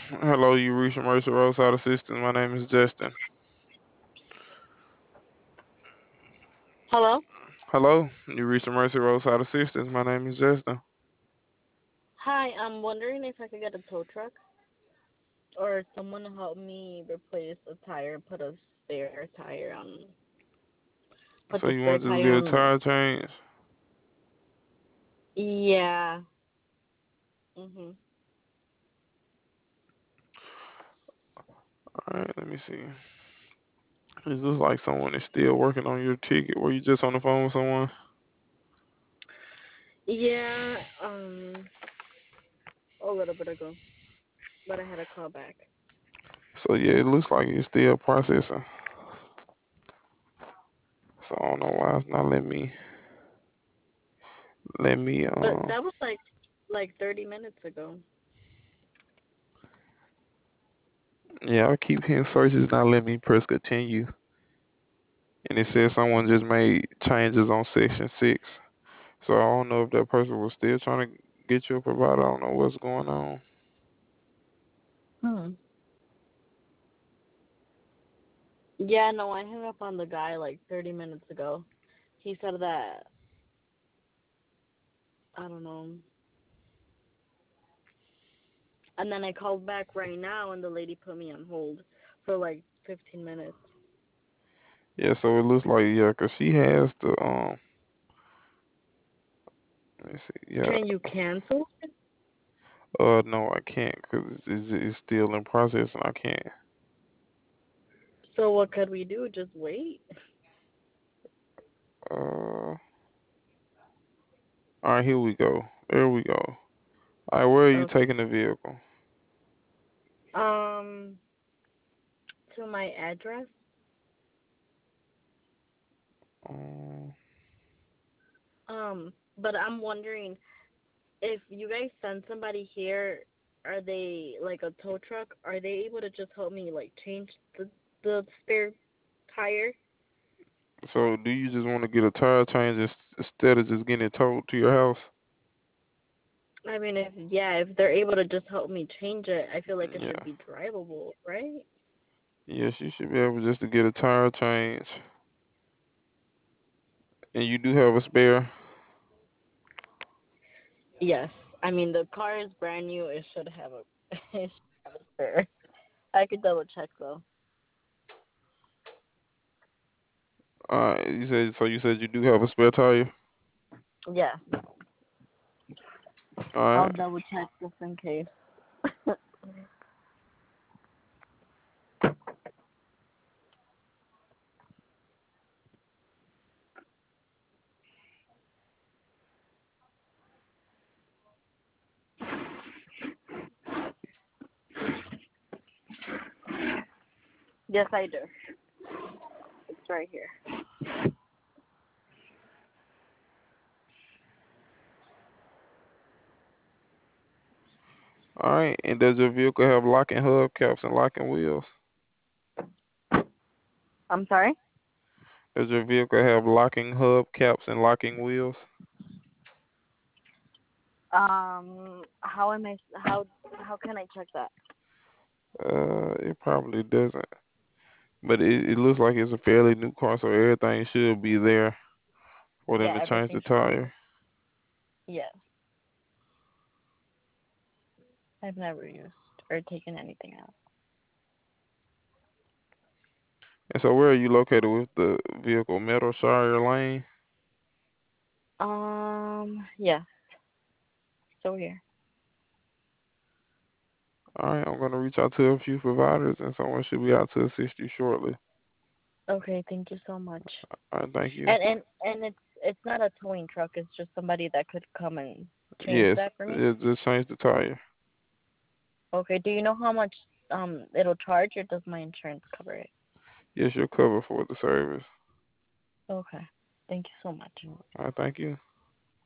Hello, you reached Mercer Roadside Assistance. My name is Justin. Hello? Hello, you reached Mercer Roadside Assistance. My name is Justin. Hi, I'm wondering if I could get a tow truck or someone to help me replace a tire, put So the you spare want to just tire get a on. tire change? Yeah. Mhm. All right, let me see. It looks like someone is still working on your ticket. Were you just on the phone with someone? Yeah, a little bit ago, but I had a call back. So yeah, it looks like it's still processing. So I don't know why it's not let me But that was like 30 minutes ago. yeah, I keep hitting search. It's not letting me press continue. And it says someone just made changes on section 6. So I don't know if that person was still trying to get you a provider. I don't know what's going on. Hmm. Yeah, no, I hung up on the guy like 30 minutes ago. He said that I don't know. And then I called back right now and the lady put me on hold for like 15 minutes. Yeah, so it looks like yeah, 'cause she has the let me see, yeah, Can you cancel? no, I can't 'cause it's still in process and I can't. So what could we do? Just wait? All right, here we go. There we go. All right, where are you Okay. taking the vehicle? Um, to my address. Um, But I'm wondering if you guys send somebody here, are they like a tow truck? Are they able to just help me like change the spare tire? so do you just want to get a tire change instead of just getting it towed to your house? I mean, if they're able to just help me change it, I feel like it should Yeah. be drivable, right? Yes, you should be able just to get a tire change. And you do have a spare. Yes. I mean, the car is brand new. It should have a it should have a spare. I could double check though. You said so. You said you do have a spare tire. Yeah. All I'll right. double check just in case. Yes, I do. It's right here. All right. And does your vehicle have locking hubcaps and locking wheels? I'm sorry. Does your vehicle have locking hubcaps and locking wheels? How can I check that? It probably doesn't. But it looks like it's a fairly new car, so everything should be there for them Yeah, to change the everything should be. tire. Yes. I've never used or taken anything out. And so where are you located with the vehicle? Meadowshire Lane? Yeah, still here. All right, I'm going to reach out to a few providers and someone should be out to assist you shortly. Okay, thank you so much. All right, thank you. And it's not a towing truck. It's just somebody that could come and change Yes, that for me. just change the tire. Okay. Do you know how much it'll charge, or does my insurance cover it? Yes, you're covered for the service. Okay. Thank you so much. All right, thank you.